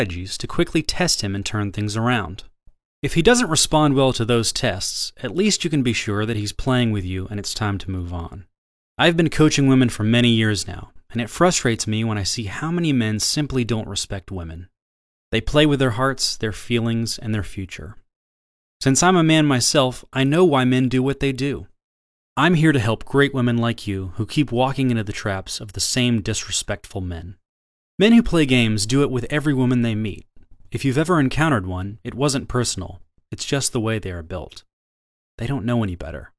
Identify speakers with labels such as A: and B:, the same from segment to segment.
A: strategies to quickly test him and turn things around. If he doesn't respond well to those tests, at least you can be sure that he's playing with you and it's time to move on. I've been coaching women for many years now, and it frustrates me when I see how many men simply don't respect women. They play with their hearts, their feelings, and their future. Since I'm a man myself, I know why men do what they do. I'm here to help great women like you who keep walking into the traps of the same disrespectful men. Men who play games do it with every woman they meet. If you've ever encountered one, it wasn't personal. It's just the way they are built. They don't know any better.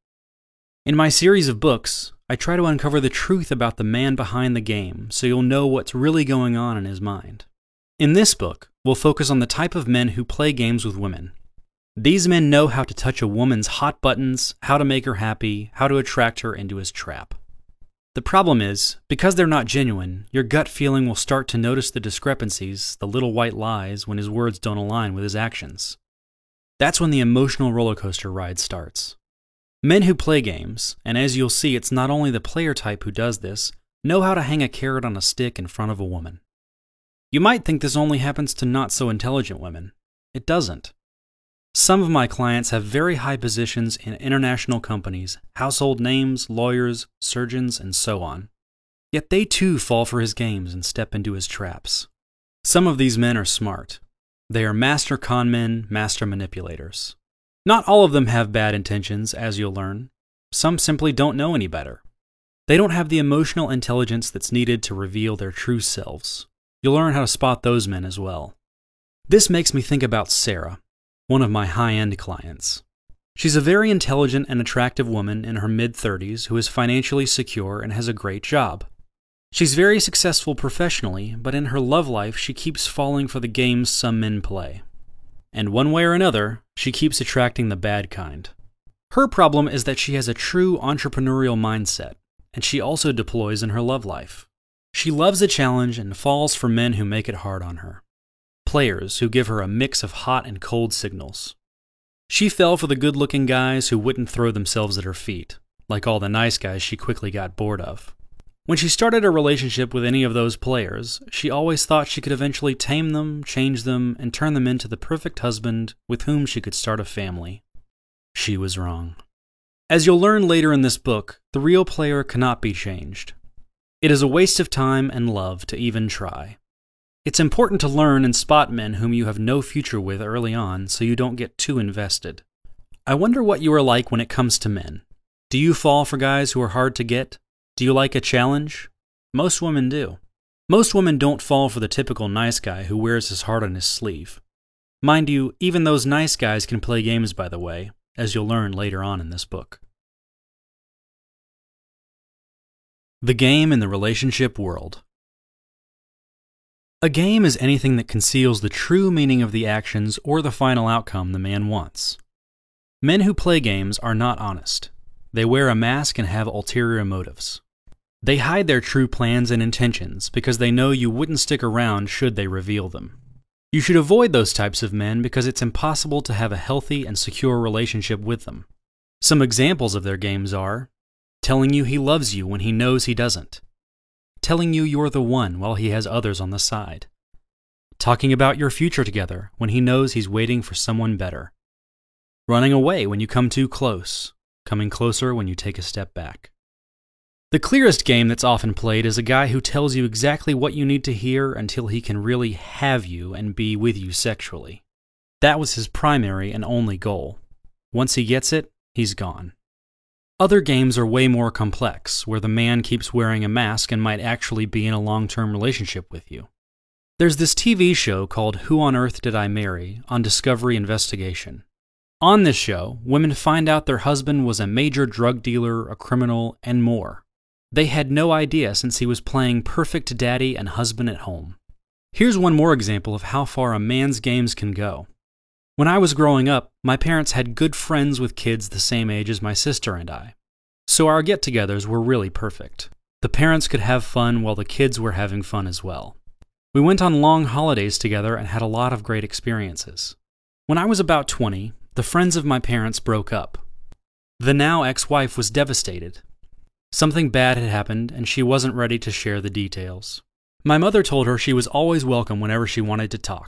A: In my series of books, I try to uncover the truth about the man behind the game so you'll know what's really going on in his mind. In this book, we'll focus on the type of men who play games with women. These men know how to touch a woman's hot buttons, how to make her happy, how to attract her into his trap. The problem is, because they're not genuine, your gut feeling will start to notice the discrepancies, the little white lies, when his words don't align with his actions. That's when the emotional roller coaster ride starts. Men who play games, and as you'll see, it's not only the player type who does this, know how to hang a carrot on a stick in front of a woman. You might think this only happens to not-so-intelligent women. It doesn't. Some of my clients have very high positions in international companies, household names, lawyers, surgeons, and so on. Yet they too fall for his games and step into his traps. Some of these men are smart. They are master con men, master manipulators. Not all of them have bad intentions, as you'll learn. Some simply don't know any better. They don't have the emotional intelligence that's needed to reveal their true selves. You'll learn how to spot those men as well. This makes me think about Sarah, one of my high-end clients. She's a very intelligent and attractive woman in her mid-30s who is financially secure and has a great job. She's very successful professionally, but in her love life she keeps falling for the games some men play. And one way or another, she keeps attracting the bad kind. Her problem is that she has a true entrepreneurial mindset, and she also deploys in her love life. She loves a challenge and falls for men who make it hard on her. Players who give her a mix of hot and cold signals. She fell for the good-looking guys who wouldn't throw themselves at her feet, like all the nice guys she quickly got bored of. When she started a relationship with any of those players, she always thought she could eventually tame them, change them, and turn them into the perfect husband with whom she could start a family. She was wrong. As you'll learn later in this book, the real player cannot be changed. It is a waste of time and love to even try. It's important to learn and spot men whom you have no future with early on so you don't get too invested. I wonder what you are like when it comes to men. Do you fall for guys who are hard to get? Do you like a challenge? Most women do. Most women don't fall for the typical nice guy who wears his heart on his sleeve. Mind you, even those nice guys can play games, by the way, as you'll learn later on in this book. The game in the relationship world. A game is anything that conceals the true meaning of the actions or the final outcome the man wants. Men who play games are not honest. They wear a mask and have ulterior motives. They hide their true plans and intentions because they know you wouldn't stick around should they reveal them. You should avoid those types of men because it's impossible to have a healthy and secure relationship with them. Some examples of their games are telling you he loves you when he knows he doesn't, telling you you're the one while he has others on the side, talking about your future together when he knows he's waiting for someone better, running away when you come too close, coming closer when you take a step back. The clearest game that's often played is a guy who tells you exactly what you need to hear until he can really have you and be with you sexually. That was his primary and only goal. Once he gets it, he's gone. Other games are way more complex, where the man keeps wearing a mask and might actually be in a long-term relationship with you. There's this TV show called Who on Earth Did I Marry? On Discovery Investigation. On this show, women find out their husband was a major drug dealer, a criminal, and more. They had no idea since he was playing perfect daddy and husband at home. Here's one more example of how far a man's games can go. When I was growing up, my parents had good friends with kids the same age as my sister and I. So our get-togethers were really perfect. The parents could have fun while the kids were having fun as well. We went on long holidays together and had a lot of great experiences. When I was about 20, the friends of my parents broke up. The now ex-wife was devastated. Something bad had happened and she wasn't ready to share the details. My mother told her she was always welcome whenever she wanted to talk.